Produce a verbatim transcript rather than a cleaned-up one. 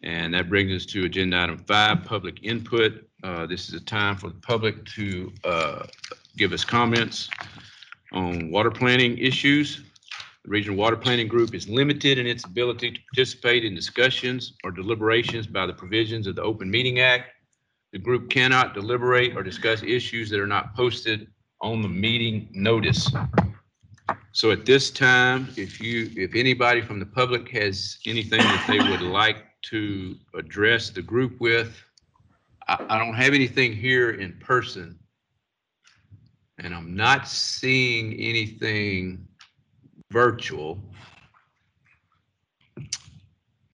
And that brings us to agenda item five, public input. Uh, This is a time for the public to uh, give us comments on water planning issues. The Regional Water Planning Group is limited in its ability to participate in discussions or deliberations by the provisions of the Open Meeting Act. The group cannot deliberate or discuss issues that are not posted on the meeting notice. So at this time, if you, if anybody from the public has anything that they would like to address the group with, I, I don't have anything here in person, and I'm not seeing anything virtual.